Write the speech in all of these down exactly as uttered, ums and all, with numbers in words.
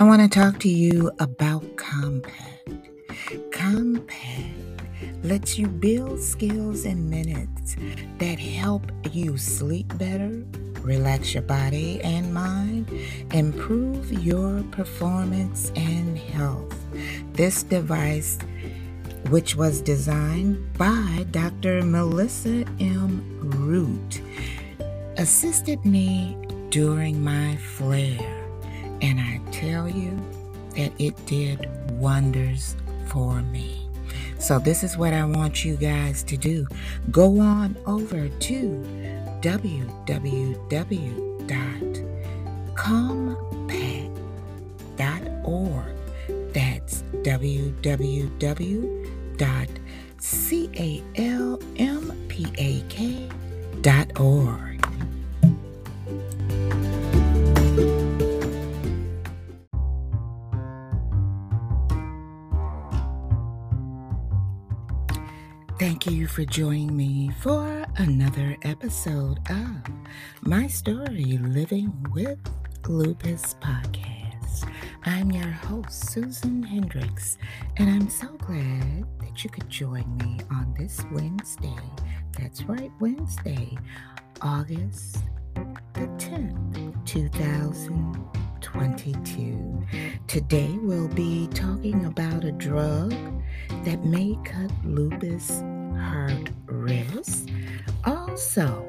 I want to talk to you about Compact. Compact lets you build skills in minutes that help you sleep better, relax your body and mind, improve your performance and health. This device, which was designed by Doctor Melissa M. Root, assisted me during my flare. And I tell you that it did wonders for me. So this is what I want you guys to do. Go on over to w w w dot compact dot org. That's w w w dot compact dot org. Thank you for joining me for another episode of My Story Living with Lupus podcast. I'm your host, Susan Hendricks, and I'm so glad that you could join me on this Wednesday. That's right, Wednesday, August the tenth, two thousand twenty-two. Today we'll be talking about a drug that may cut lupus heart risk. Also,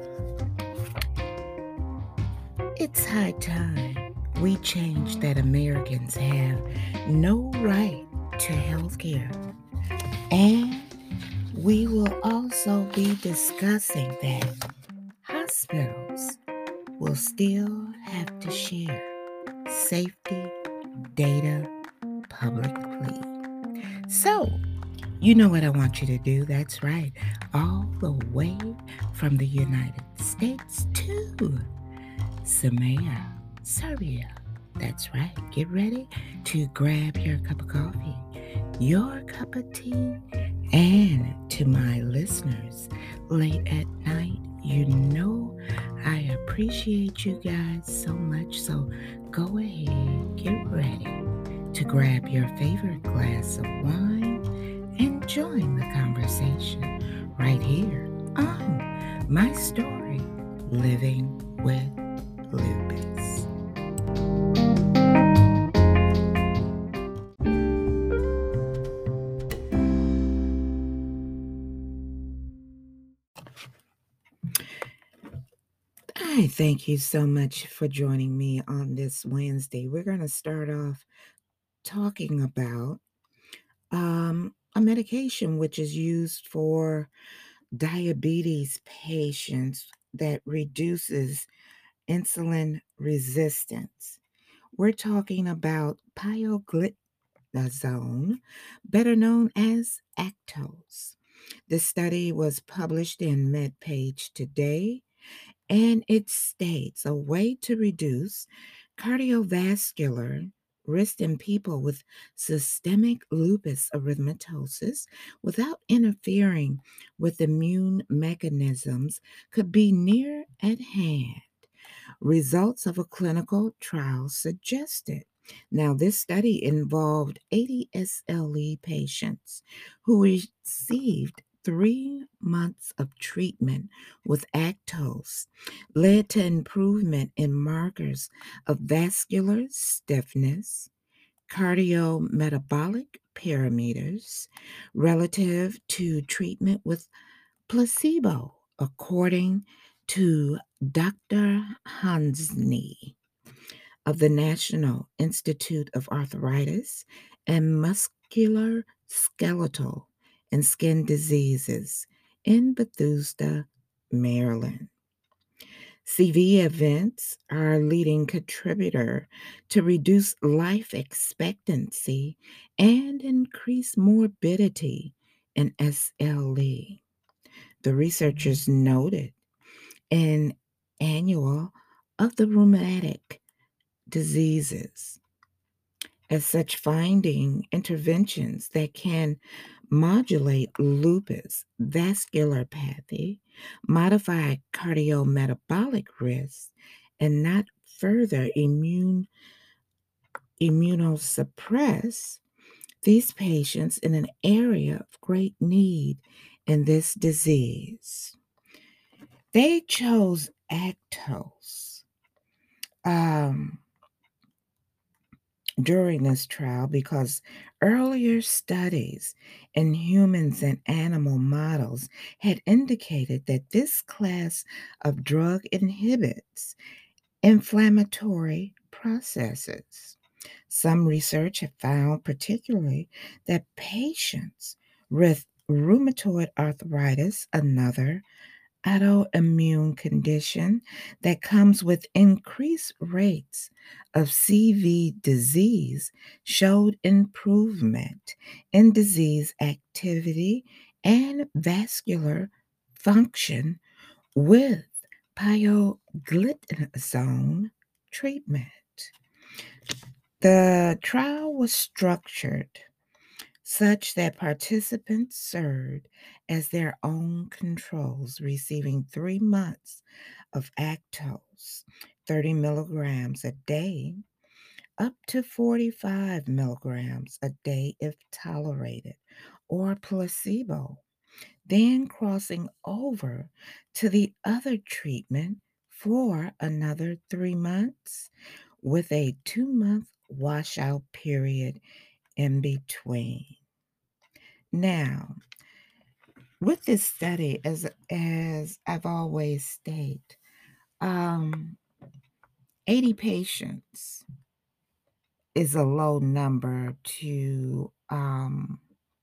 it's high time we change that Americans have no right to health care. And we will also be discussing that hospitals will still have to share safety data publicly. So, you know what I want you to do. That's right. All the way from the United States to Samea, Serbia. That's right. Get ready to grab your cup of coffee, your cup of tea, and to my listeners late at night, you know I appreciate you guys so much. So go ahead, get ready to grab your favorite glass of wine and join the conversation right here on My Story Living with Lupus. I thank you so much for joining me on this Wednesday. We're going to start off talking about um, a medication which is used for diabetes patients that reduces insulin resistance. We're talking about pioglitazone, better known as Actos. This study was published in MedPage Today, and it states a way to reduce cardiovascular risk in people with systemic lupus erythematosus without interfering with immune mechanisms could be near at hand. Results of a clinical trial suggested. Now, this study involved eighty S L E patients who received three months of treatment with Actos, led to improvement in markers of vascular stiffness, cardiometabolic parameters relative to treatment with placebo, according to Doctor Hansney of the National Institute of Arthritis and Muscular Skeletal and Skin Diseases in Bethesda, Maryland. C V events are a leading contributor to reduce life expectancy and increase morbidity in S L E. The researchers noted an annual of the rheumatic diseases. As such, finding interventions that can modulate lupus, vasculopathy, modify cardiometabolic risk, and not further immune immunosuppress these patients in an area of great need in this disease. They chose Actos um, during this trial because earlier studies in humans and animal models had indicated that this class of drug inhibits inflammatory processes. Some research have found, particularly, that patients with rheumatoid arthritis, another autoimmune condition that comes with increased rates of C V disease, showed improvement in disease activity and vascular function with pioglitazone treatment. The trial was structured such that participants served as their own controls, receiving three months of Actos, thirty milligrams a day, up to forty-five milligrams a day if tolerated, or placebo, then crossing over to the other treatment for another three months with a two-month washout period in between. Now, with this study, as as I've always stated, um, eighty patients is a low number to um,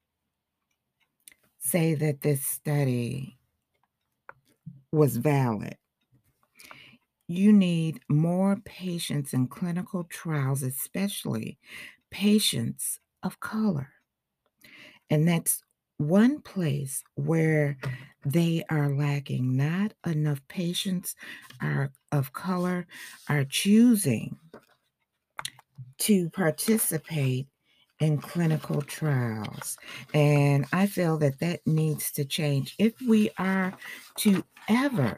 say that this study was valid. You need more patients in clinical trials, especially patients of color. And that's one place where they are lacking. Not enough patients are of color are choosing to participate in clinical trials. And I feel that that needs to change if we are to ever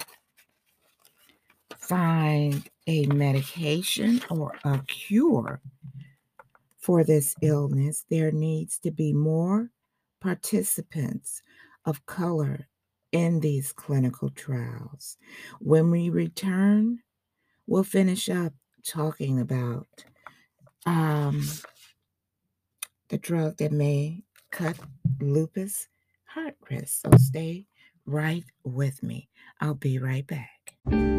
find a medication or a cure for this illness. There needs to be more participants of color in these clinical trials. When we return, we'll finish up talking about um, the drug that may cut lupus heart risk. So stay right with me. I'll be right back.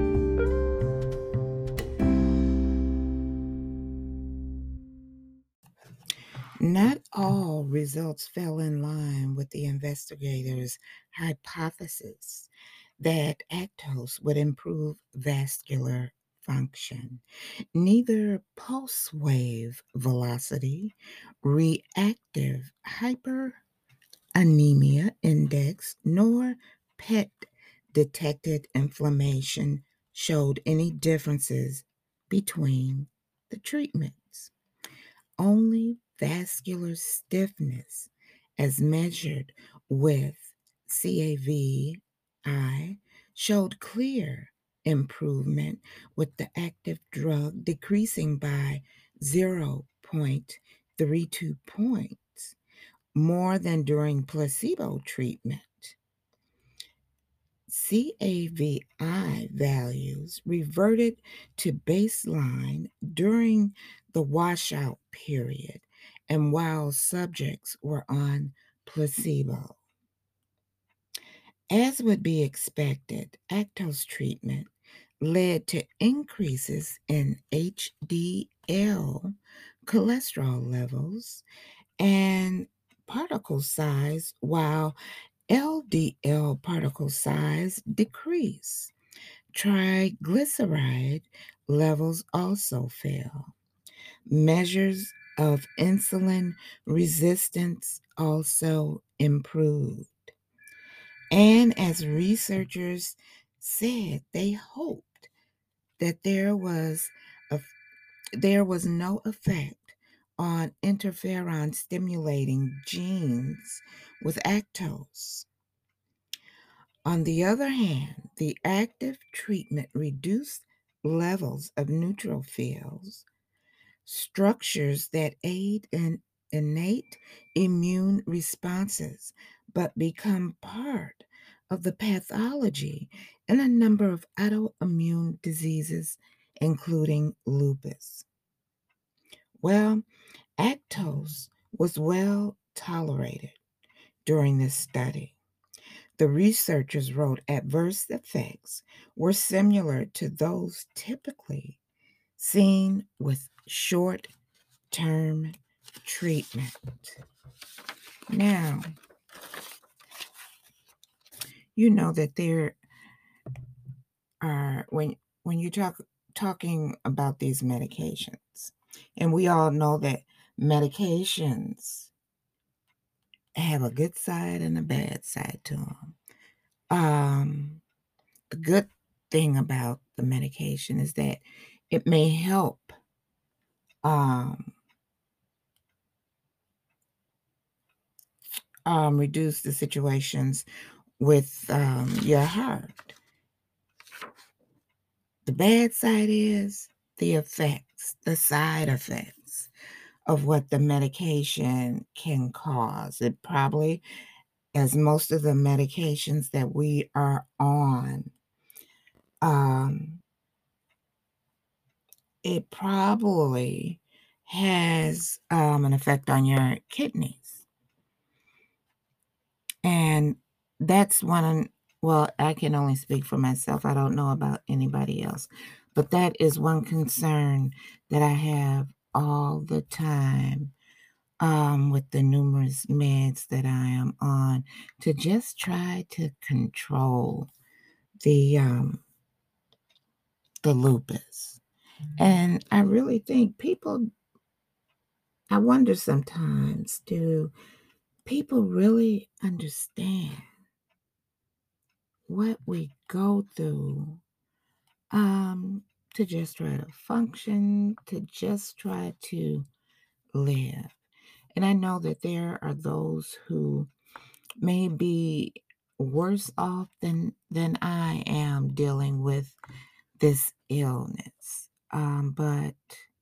Not all results fell in line with the investigators' hypothesis that Actos would improve vascular function. Neither pulse wave velocity, reactive hyperanemia index, nor P E T detected inflammation showed any differences between the treatments. Only vascular stiffness, as measured with C A V I, showed clear improvement, with the active drug decreasing by zero point three two points more than during placebo treatment. C A V I values reverted to baseline during the washout period and while subjects were on placebo. As would be expected, Actos treatment led to increases in H D L cholesterol levels and particle size, while L D L particle size decrease. Triglyceride levels also fell. Measures of insulin resistance also improved. And as researchers said, they hoped that there was a, there was no effect on interferon stimulating genes with Actos. On the other hand, the active treatment reduced levels of neutrophils, structures that aid in innate immune responses, but become part of the pathology in a number of autoimmune diseases, including lupus. Well, Actose was well tolerated during this study. The researchers wrote adverse effects were similar to those typically seen with short term treatment. Now, you know that there are when when you talk talking about these medications, and we all know that medications have a good side and a bad side to them. Um, the good thing about the medication is that it may help um, um, reduce the situations with um, your heart. The bad side is the effects, the side effects of what the medication can cause. It probably, as most of the medications that we are on, um, it probably has um, an effect on your kidneys. And that's one, well, I can only speak for myself. I don't know about anybody else. But that is one concern that I have all the time um, with the numerous meds that I am on to just try to control the um, the lupus. And I really think people, I wonder sometimes, do people really understand what we go through um, to just try to function, to just try to live? And I know that there are those who may be worse off than than I am dealing with this illness. Um, but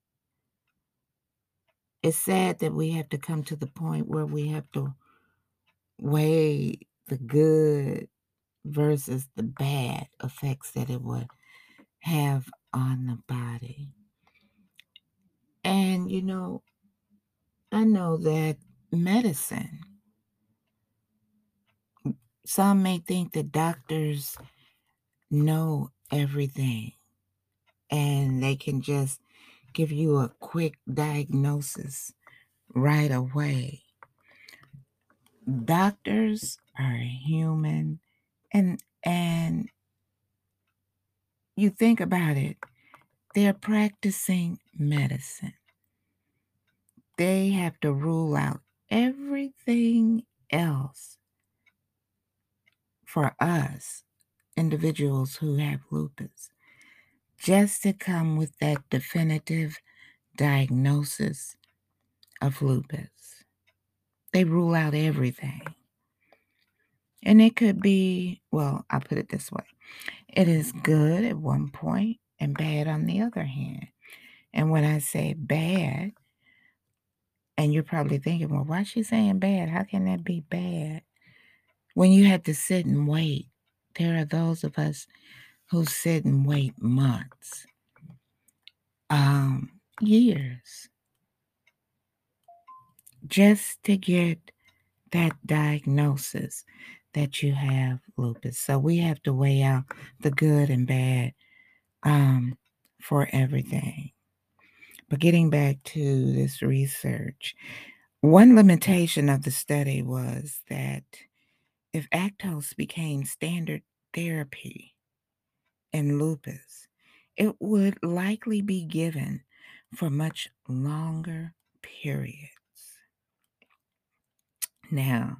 it's sad that we have to come to the point where we have to weigh the good versus the bad effects that it would have on the body. And you know, I know that medicine, some may think that doctors know everything and they can just give you a quick diagnosis right away. Doctors are human, and and you think about it, they're practicing medicine. They have to rule out everything else for us individuals who have lupus just to come with that definitive diagnosis of lupus. They rule out everything. And it could be, well, I'll put it this way. It is good at one point and bad on the other hand. And when I say bad, and you're probably thinking, well, why is she saying bad? How can that be bad? When you have to sit and wait, there are those of us who sit and wait months, um, years, just to get that diagnosis that you have lupus. So we have to weigh out the good and bad um, for everything. But getting back to this research, one limitation of the study was that if Actose became standard therapy in lupus, it would likely be given for much longer periods. Now,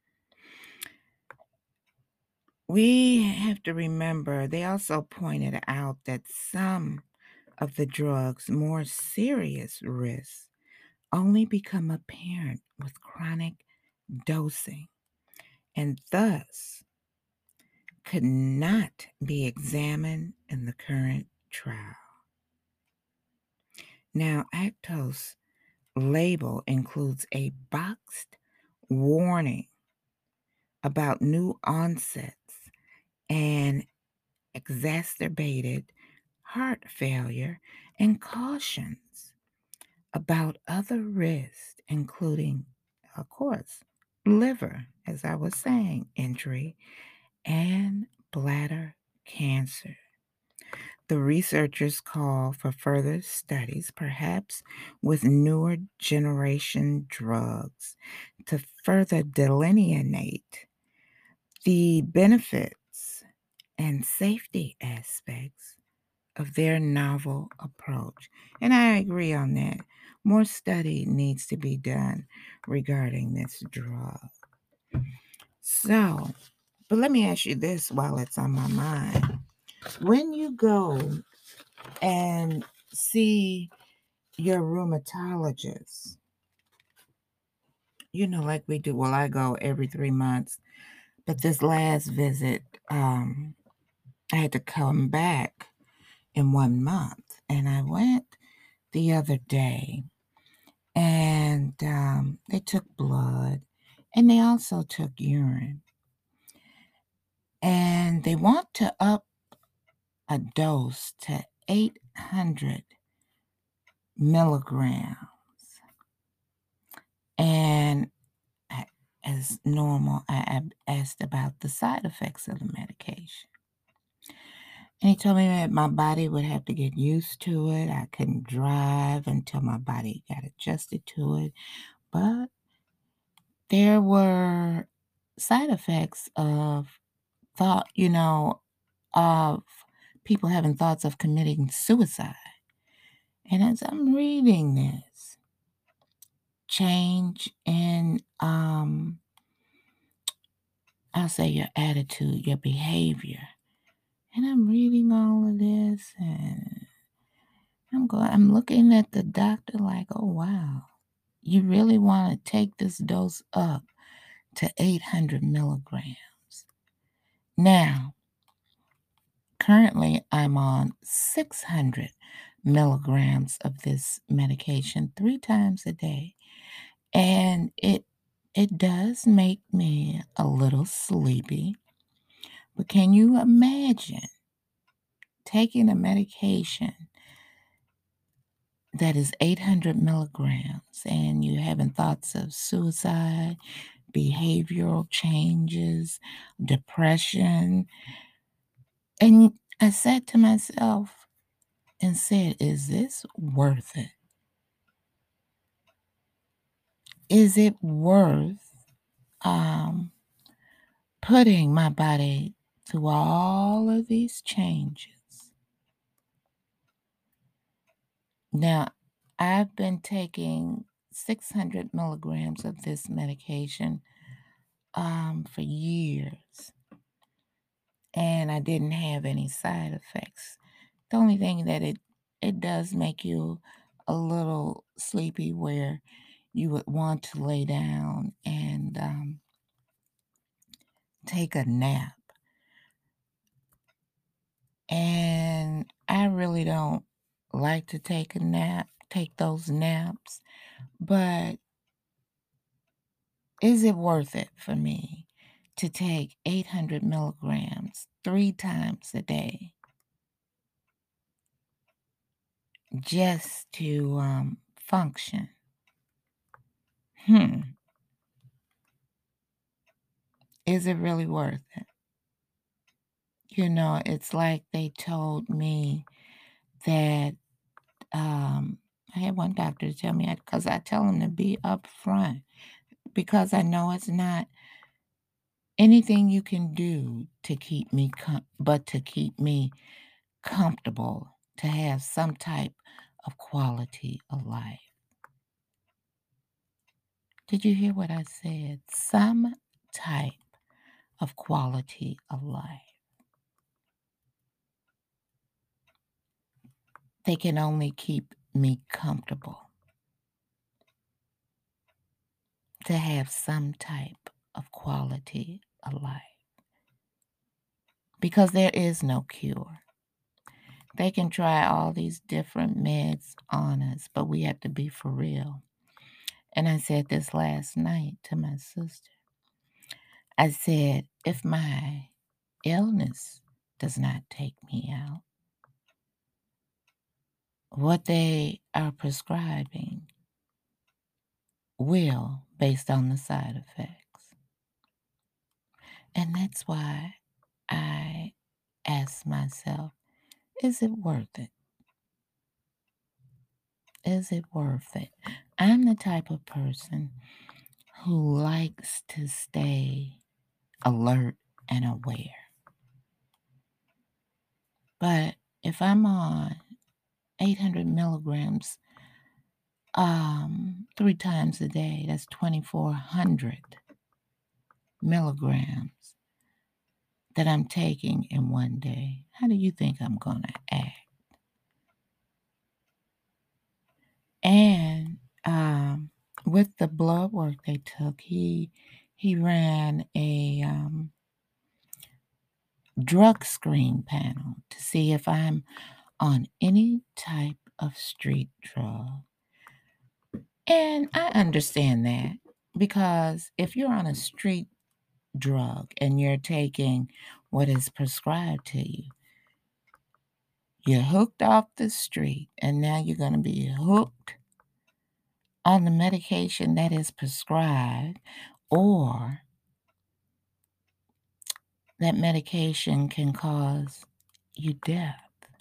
we have to remember they also pointed out that some of the drug's more serious risks only become apparent with chronic dosing and thus could not be examined in the current trial. Now, Actos label includes a boxed warning about new onsets and exacerbated heart failure and cautions about other risks, including, of course, liver, as I was saying, injury, and bladder cancer. The researchers call for further studies, perhaps with newer generation drugs, to further delineate the benefits and safety aspects of their novel approach. And I agree on that. More study needs to be done regarding this drug. So, but let me ask you this while it's on my mind. When you go and see your rheumatologist, you know, like we do, well, I go every three months, but this last visit, um, I had to come back in one month, and I went the other day, and um, they took blood, and they also took urine, and they want to up a dose to eight hundred milligrams, and I, as normal, I I asked about the side effects of the medication. And he told me that my body would have to get used to it. I couldn't drive until my body got adjusted to it. But there were side effects of thought, you know, of people having thoughts of committing suicide. And as I'm reading this, change in, um, I'll say your attitude, your behavior. And I'm reading all of this and I'm going, I'm looking at the doctor like, oh, wow, you really want to take this dose up to eight hundred milligrams. Now, currently, I'm on six hundred milligrams of this medication three times a day, and it it does make me a little sleepy. But can you imagine taking a medication that is eight hundred milligrams and you having thoughts of suicide, behavioral changes, depression? And I said to myself and said, is this worth it? Is it worth um, putting my body through all of these changes? Now, I've been taking six hundred milligrams of this medication um, for years, and I didn't have any side effects. The only thing that it it does make you a little sleepy where you would want to lay down and um, take a nap. And I really don't like to take a nap, take those naps, but is it worth it for me to take eight hundred milligrams three times a day just to um, function? Hmm. Is it really worth it? You know, it's like they told me that um, I had one doctor tell me, because I tell him to be upfront, because I know it's not anything you can do to keep me, com- but to keep me comfortable, to have some type of quality of life. Did you hear what I said? Some type of quality of life. They can only keep me comfortable, to have some type of quality of life. Because there is no cure. They can try all these different meds on us, but we have to be for real. And I said this last night to my sister. I said, if my illness does not take me out, what they are prescribing will, based on the side effects. And that's why I ask myself, is it worth it? Is it worth it? I'm the type of person who likes to stay alert and aware. But if I'm on eight hundred milligrams um, three times a day, that's twenty-four hundred milligrams that I'm taking in one day. How do you think I'm going to act? And um, with the blood work they took, he he ran a um, drug screen panel to see if I'm on any type of street drug. And I understand that because if you're on a street drug and you're taking what is prescribed to you, you're hooked off the street and now you're going to be hooked on the medication that is prescribed, or that medication can cause you death.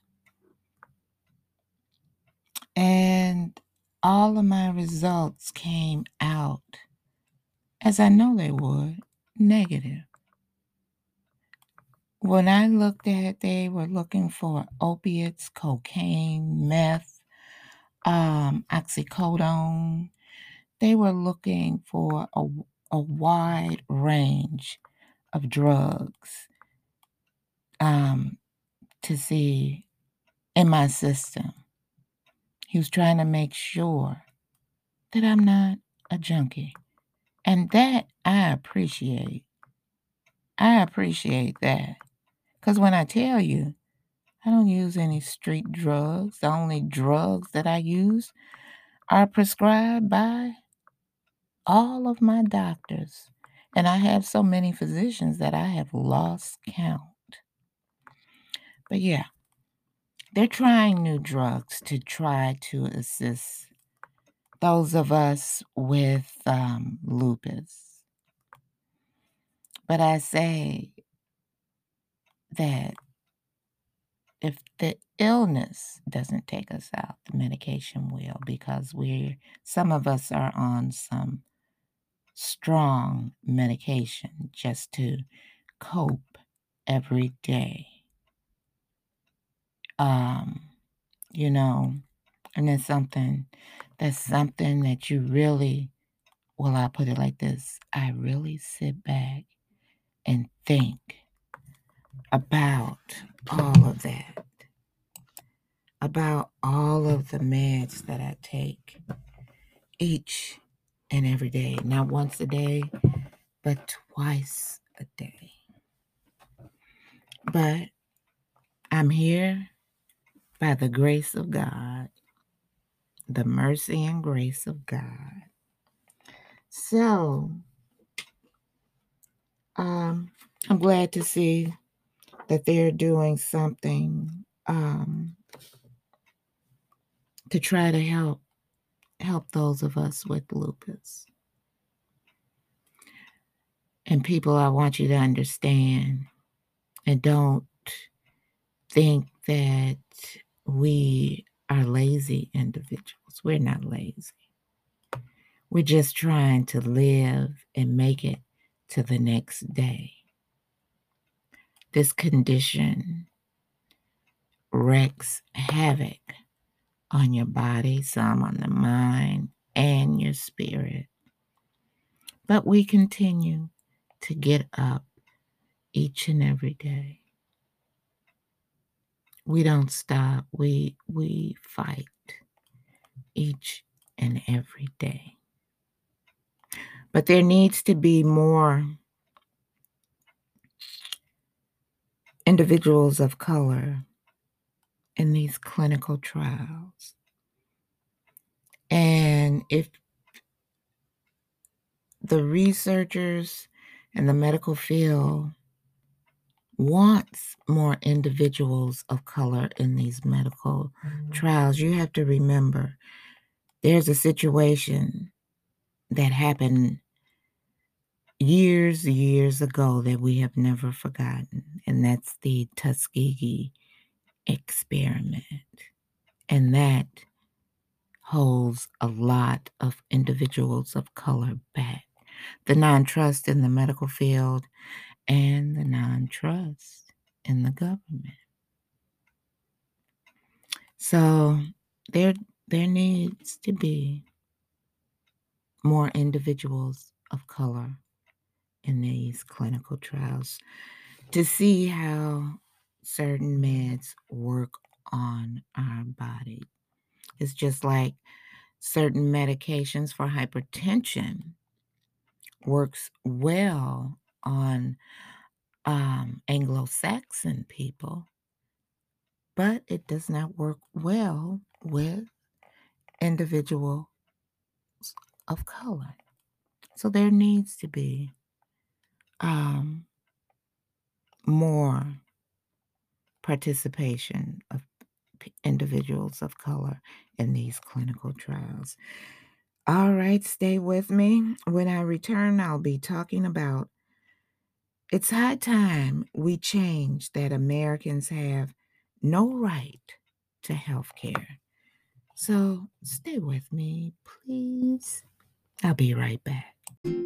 And all of my results came out, as I know they would, negative. When I looked at it, they were looking for opiates, cocaine, meth, um, oxycodone. They were looking for a, a wide range of drugs um, to see in my system. He was trying to make sure that I'm not a junkie. And that I appreciate. I appreciate that. Because when I tell you, I don't use any street drugs. The only drugs that I use are prescribed by all of my doctors. And I have so many physicians that I have lost count. But yeah, they're trying new drugs to try to assist those of us with um, lupus. But I say that if the illness doesn't take us out, the medication will, because we're, some of us are on some strong medication just to cope every day. Um, you know, and it's something, that's something that you really, well, I'll put it like this, I really sit back and think about all of that, about all of the meds that I take each and every day, not once a day, but twice a day. But I'm here by the grace of God, the mercy and grace of God. So, um, I'm glad to see that they're doing something um, to try to help help those of us with lupus. And people, I want you to understand, and don't think that we are lazy individuals. We're not lazy. We're just trying to live and make it to the next day. This condition wreaks havoc on your body, some on the mind and your spirit. But we continue to get up each and every day. We don't stop. We we fight each and every day. But there needs to be more individuals of color in these clinical trials. And if the researchers and the medical field wants more individuals of color in these medical trials, you have to remember there's a situation that happened years, years ago that we have never forgotten, and that's the Tuskegee experiment. And that holds a lot of individuals of color back. The non-trust in the medical field and the non-trust in the government. So there, there needs to be more individuals of color in these clinical trials to see how certain meds work on our body. It's just like certain medications for hypertension works well on um, Anglo-Saxon people, but it does not work well with individuals of color. So there needs to be um, more participation of p- individuals of color in these clinical trials. All right, stay with me. When I return, I'll be talking about it's high time we change that Americans have no right to health care. So stay with me, please. I'll be right back.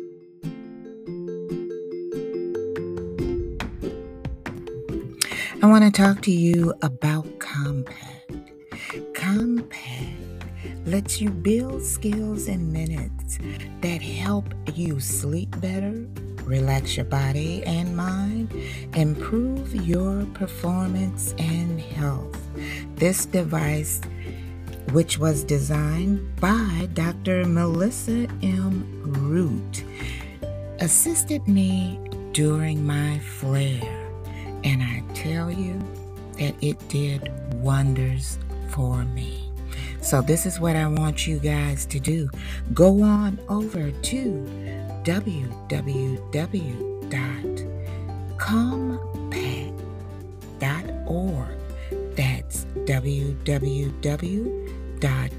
I want to talk to you about Compact. Compact lets you build skills in minutes that help you sleep better, relax your body and mind, improve your performance and health. This device, which was designed by Doctor Melissa M. Root, assisted me during my flare. And I tell you that it did wonders for me. So this is what I want you guys to do. Go on over to w w w dot compact dot org. That's w w w dot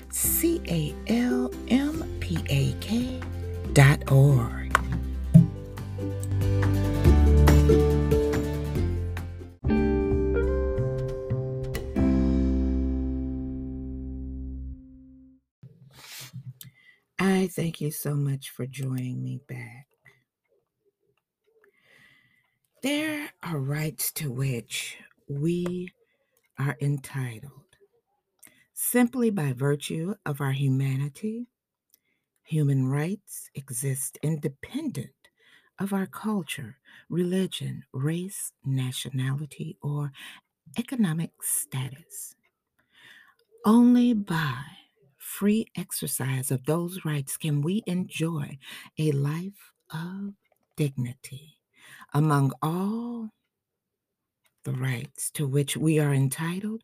compact dot org. I thank you so much for joining me back. There are rights to which we are entitled simply by virtue of our humanity. Human rights exist independent of our culture, religion, race, nationality, or economic status. Only by free exercise of those rights can we enjoy a life of dignity. Among all the rights to which we are entitled,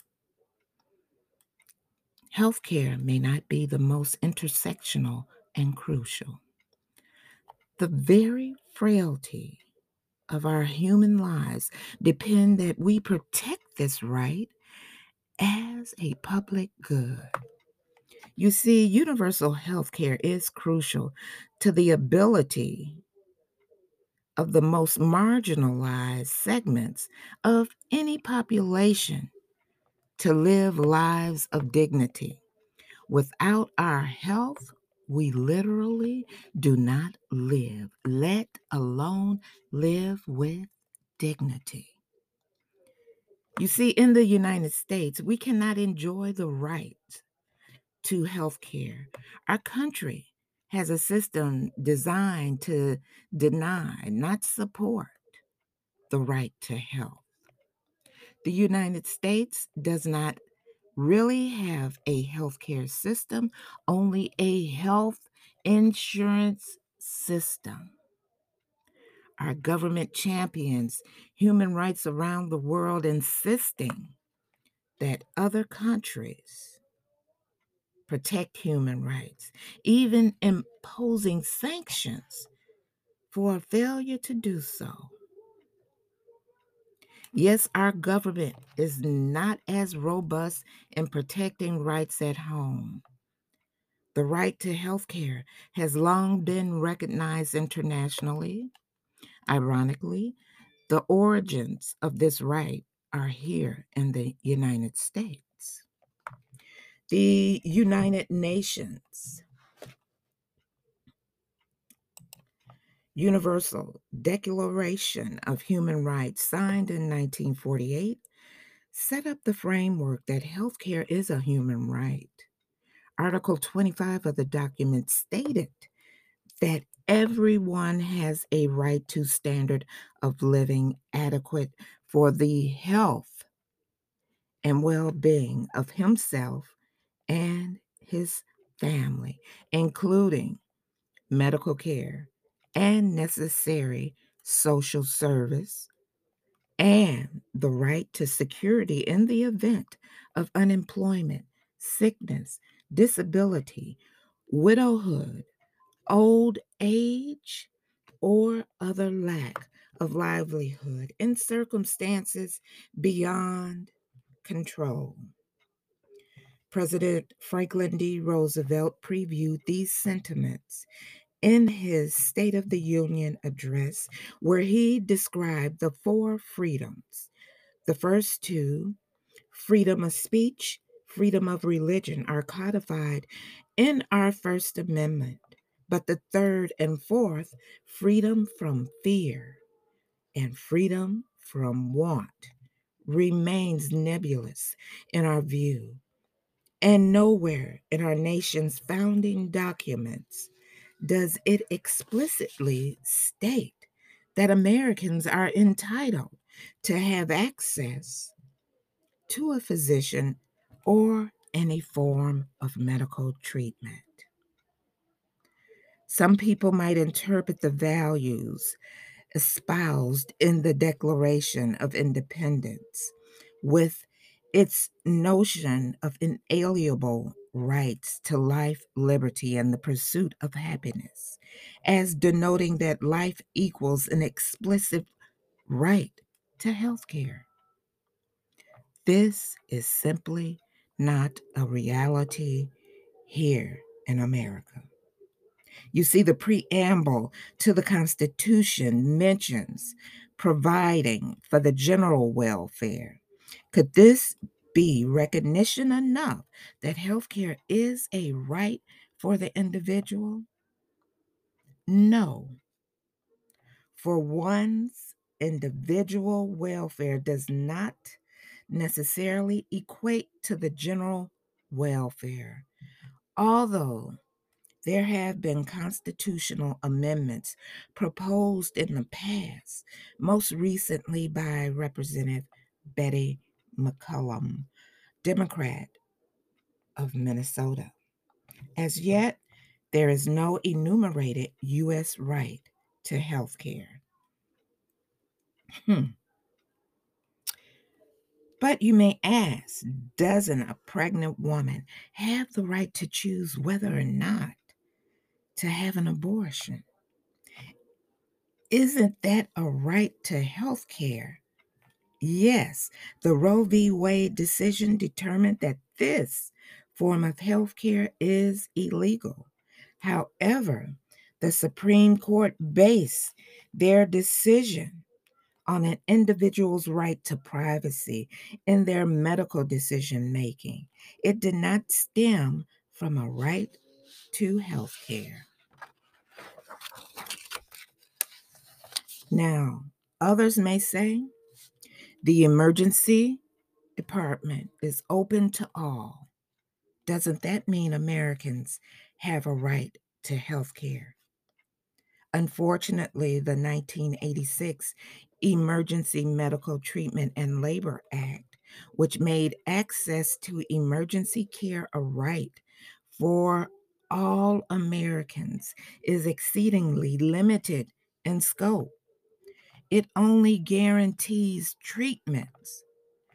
healthcare may not be the most intersectional and crucial. The very frailty of our human lives depend that we protect this right as a public good. You see, universal health care is crucial to the ability of the most marginalized segments of any population to live lives of dignity. Without our health, we literally do not live, let alone live with dignity. You see, in the United States, we cannot enjoy the right to health care. Our country has a system designed to deny, not support, the right to health. The United States does not really have a healthcare system, only a health insurance system. Our government champions human rights around the world, insisting that other countries protect human rights, even imposing sanctions for a failure to do so. Yes, our government is not as robust in protecting rights at home. The right to health care has long been recognized internationally. Ironically, the origins of this right are here in the United States. The United Nations Universal Declaration of Human Rights, signed in nineteen forty-eight, set up the framework that healthcare is a human right. Article twenty-five of the document stated that everyone has a right to standard of living adequate for the health and well-being of himself and his family, including medical care and necessary social service, and the right to security in the event of unemployment, sickness, disability, widowhood, old age, or other lack of livelihood in circumstances beyond control. President Franklin D. Roosevelt previewed these sentiments in his State of the Union address, where he described the four freedoms. The first two, freedom of speech, freedom of religion, are codified in our First Amendment. But the third and fourth, freedom from fear and freedom from want, remains nebulous in our view. And nowhere in our nation's founding documents does it explicitly state that Americans are entitled to have access to a physician or any form of medical treatment. Some people might interpret the values espoused in the Declaration of Independence with its notion of inalienable rights to life, liberty, and the pursuit of happiness as denoting that life equals an explicit right to health care. This is simply not a reality here in America. You see, the preamble to the Constitution mentions providing for the general welfare. Could this be recognition enough that healthcare is a right for the individual? No. For one's individual welfare does not necessarily equate to the general welfare. Although there have been constitutional amendments proposed in the past, most recently by Representative Betty McCollum, Democrat of Minnesota. As yet, there is no enumerated U S right to health care. Hmm. But you may ask, doesn't a pregnant woman have the right to choose whether or not to have an abortion? Isn't that a right to health care? Yes, the Roe v. Wade decision determined that this form of health care is illegal. However, the Supreme Court based their decision on an individual's right to privacy in their medical decision making. It did not stem from a right to health care. Now, others may say the emergency department is open to all. Doesn't that mean Americans have a right to health care? Unfortunately, the nineteen eighty-six Emergency Medical Treatment and Labor Act, which made access to emergency care a right for all Americans, is exceedingly limited in scope. It only guarantees treatments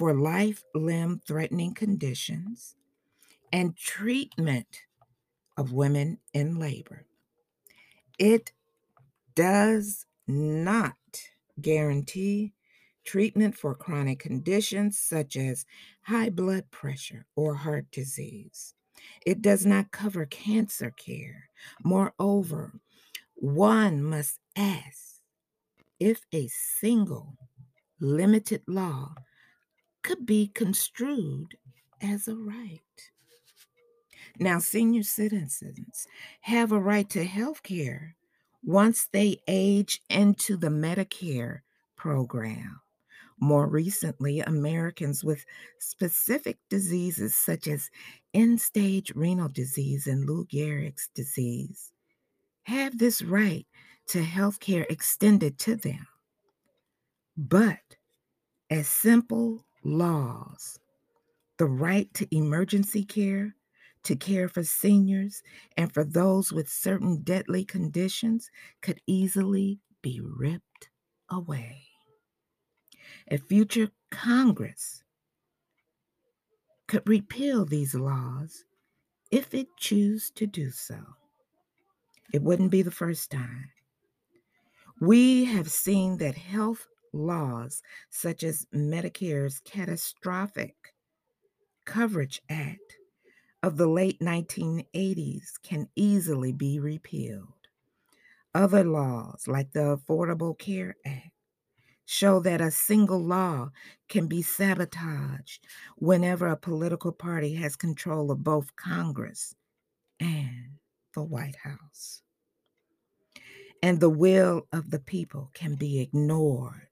for life limb threatening conditions and treatment of women in labor. It does not guarantee treatment for chronic conditions such as high blood pressure or heart disease. It does not cover cancer care. Moreover, one must ask if a single limited law could be construed as a right. Now, senior citizens have a right to health care once they age into the Medicare program. More recently, Americans with specific diseases such as end stage renal disease and Lou Gehrig's disease have this right to health care extended to them. But as simple laws, the right to emergency care, to care for seniors, and for those with certain deadly conditions could easily be ripped away. A future Congress could repeal these laws if it choose to do so. It wouldn't be the first time. We have seen that health laws such as Medicare's Catastrophic Coverage Act of the late nineteen eighties can easily be repealed. Other laws, like the Affordable Care Act, show that a single law can be sabotaged whenever a political party has control of both Congress and the White House. And the will of the people can be ignored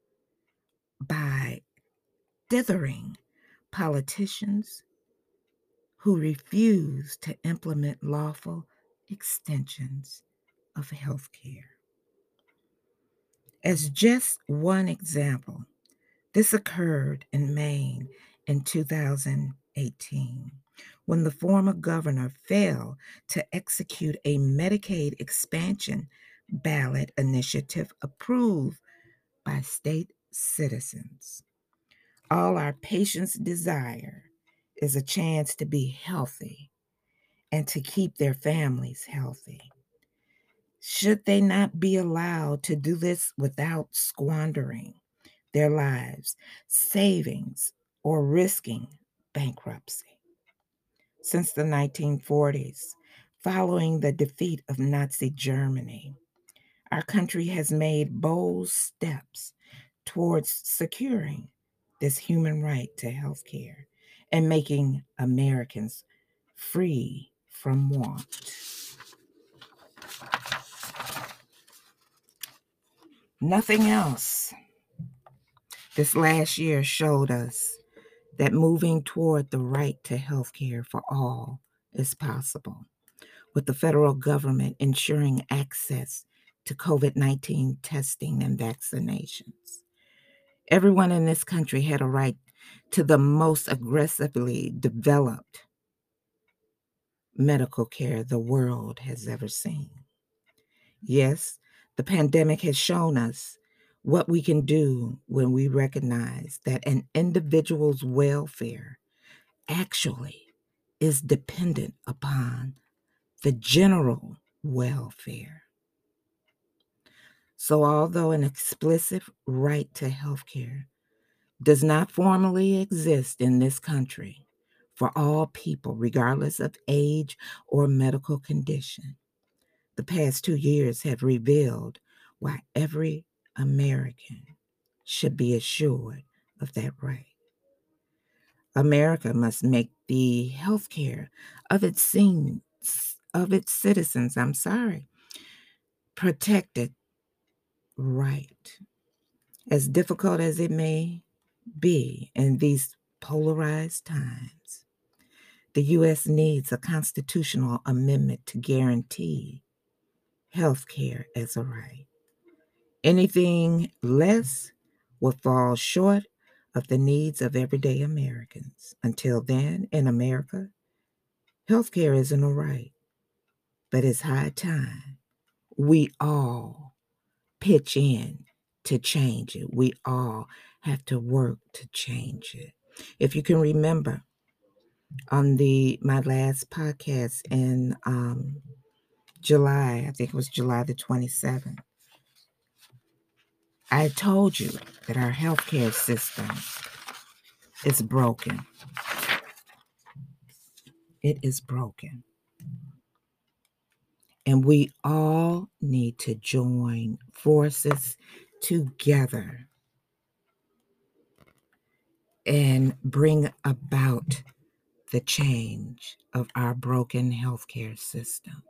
by dithering politicians who refuse to implement lawful extensions of health care. As just one example, this occurred in Maine in two thousand eighteen when the former governor failed to execute a Medicaid expansion ballot initiative approved by state citizens. All our patients desire is a chance to be healthy and to keep their families healthy. Should they not be allowed to do this without squandering their lives, savings, or risking bankruptcy? Since the nineteen forties, following the defeat of Nazi Germany, our country has made bold steps towards securing this human right to health care and making Americans free from want. Nothing else this last year showed us that moving toward the right to health care for all is possible, with the federal government ensuring access to COVID nineteen testing and vaccinations. Everyone in this country had a right to the most aggressively developed medical care the world has ever seen. Yes, the pandemic has shown us what we can do when we recognize that an individual's welfare actually is dependent upon the general welfare. So, although an explicit right to health care does not formally exist in this country for all people, regardless of age or medical condition, the past two years have revealed why every American should be assured of that right. America must make the health care of its scenes, of its citizens, I'm sorry, protected right. As difficult as it may be in these polarized times, the U S needs a constitutional amendment to guarantee health care as a right. Anything less will fall short of the needs of everyday Americans. Until then, in America, health care isn't a right, but it's high time we all pitch in to change it. We all have to work to change it. If you can remember on the my last podcast in um, July, I think it was July the twenty-seventh, I told you that our healthcare system is broken. It is broken. And we all need to join forces together and bring about the change of our broken healthcare system.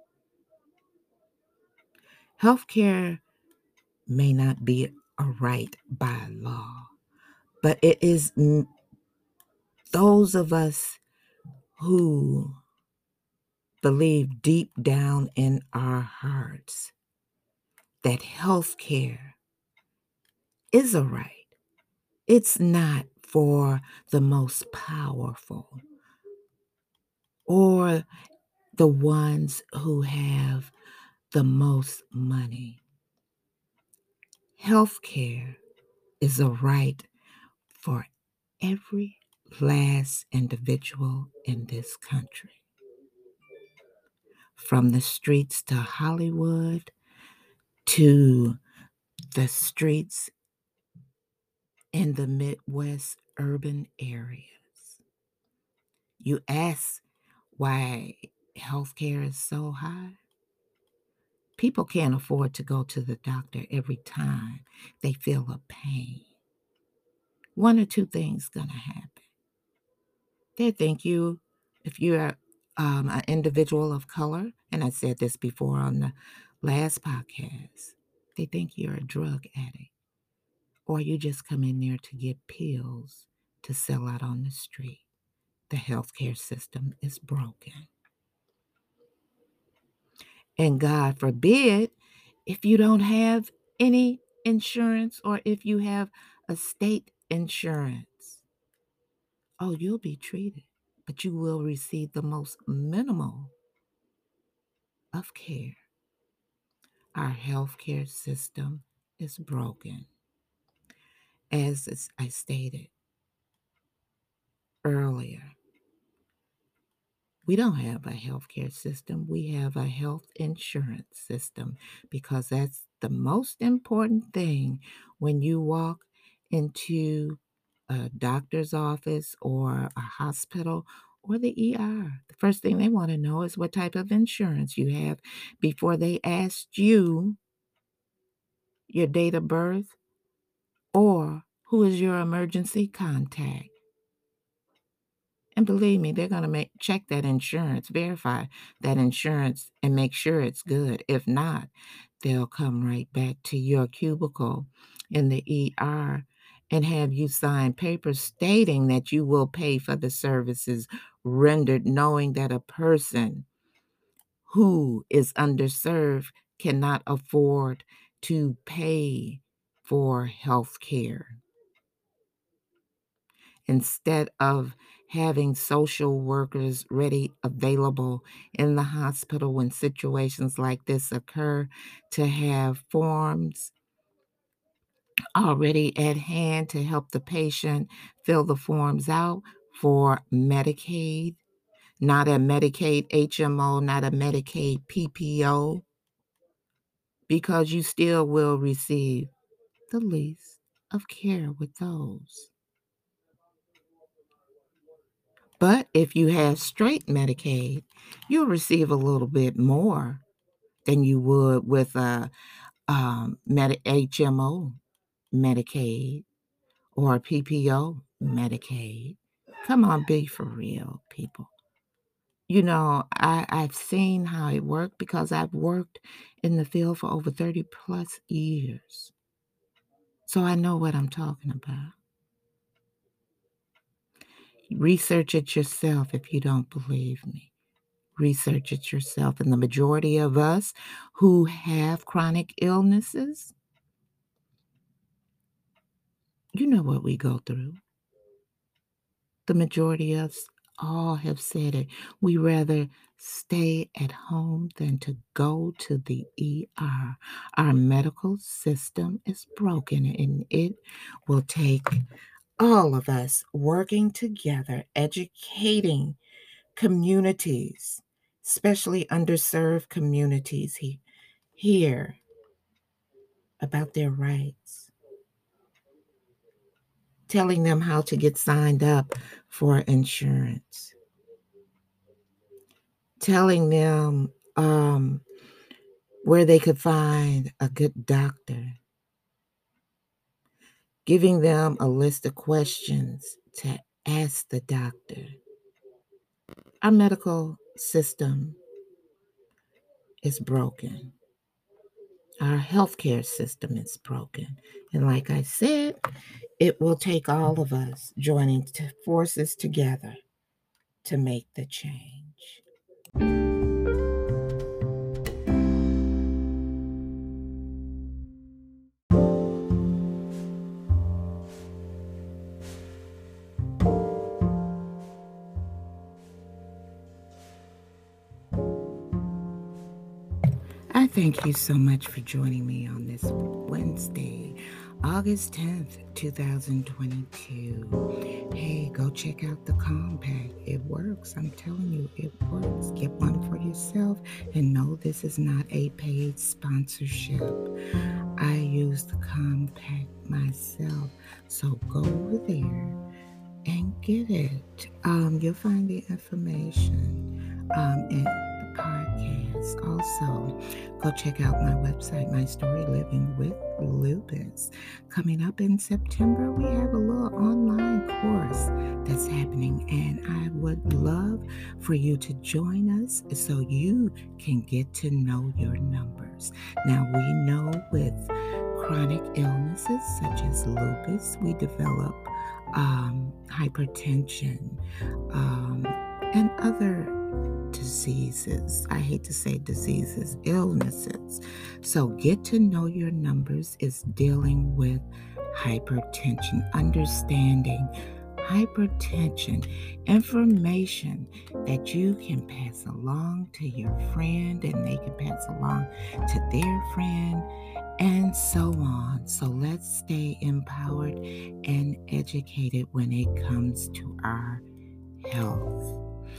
Healthcare may not be a right by law, but it is those of us who believe deep down in our hearts that healthcare is a right. It's not for the most powerful or the ones who have the most money. Healthcare is a right for every last individual in this country. From the streets to Hollywood to the streets in the Midwest urban areas. You ask why healthcare is so high? People can't afford to go to the doctor every time they feel a pain. One or two things gonna happen. They think you, if you're um, an individual of color, and I said this before on the last podcast, they think you're a drug addict, or you just come in there to get pills to sell out on the street. The healthcare system is broken. And God forbid if you don't have any insurance or if you have a state insurance. Oh, you'll be treated, but you will receive the most minimal of care. Our healthcare system is broken. As I stated earlier, we don't have a healthcare system. We have a health insurance system because that's the most important thing when you walk into a doctor's office or a hospital or the E R. The first thing they want to know is what type of insurance you have before they ask you your date of birth or who is your emergency contact. And believe me, they're going to make check that insurance, verify that insurance, and make sure it's good. If not, they'll come right back to your cubicle in the E R and have you sign papers stating that you will pay for the services rendered, knowing that a person who is underserved cannot afford to pay for health care. Instead of having social workers ready, available in the hospital when situations like this occur, to have forms already at hand to help the patient fill the forms out for Medicaid, not a Medicaid H M O, not a Medicaid P P O, because you still will receive the least of care with those. But if you have straight Medicaid, you'll receive a little bit more than you would with a um, Medi- H M O Medicaid or a P P O Medicaid. Come on, be for real, people. You know, I, I've seen how it worked because I've worked in the field for over thirty plus years. So I know what I'm talking about. Research it yourself if you don't believe me. Research it yourself. And the majority of us who have chronic illnesses, you know what we go through. The majority of us all have said it. We rather stay at home than to go to the E R. Our medical system is broken, and it will take all of us working together, educating communities, especially underserved communities he- here about their rights, telling them how to get signed up for insurance, telling them um, where they could find a good doctor, giving them a list of questions to ask the doctor. Our medical system is broken. Our healthcare system is broken. And like I said, it will take all of us joining t- forces together to make the change. I thank you so much for joining me on this Wednesday, August tenth, twenty twenty-two. Hey, go check out the Compact. It works. I'm telling you, it works. Get one for yourself, and no, this is not a paid sponsorship. I use the Compact myself, so go over there and get it. Um, you'll find the information um, in the podcast. Also, go check out my website, My Story Living with Lupus. Coming up in September, we have a little online course that's happening, and I would love for you to join us so you can get to know your numbers. Now, we know with chronic illnesses such as lupus, we develop um, hypertension, um, and other diseases. I hate to say diseases, illnesses. So get to know your numbers is dealing with hypertension, understanding hypertension, information that you can pass along to your friend and they can pass along to their friend, and so on. So let's stay empowered and educated when it comes to our health.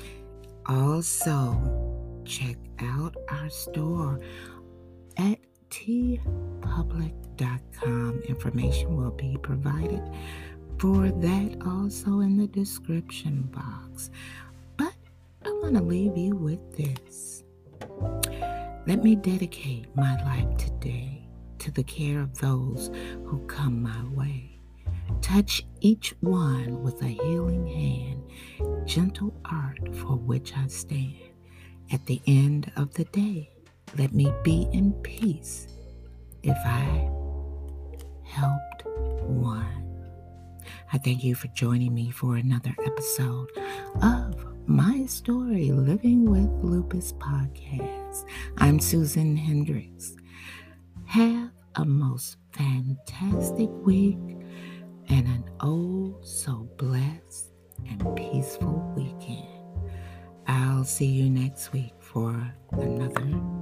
Also, check out our store at t public dot com. Information will be provided for that also in the description box. But I want to leave you with this. Let me dedicate my life today to the care of those who come my way. Touch each one with a healing hand, gentle art for which I stand. At the end of the day, let me be in peace if I helped one. I thank you for joining me for another episode of My Story Living with Lupus podcast. I'm Susan Hendricks. Have a most fantastic week and an oh so blessed and peaceful weekend. I'll see you next week for another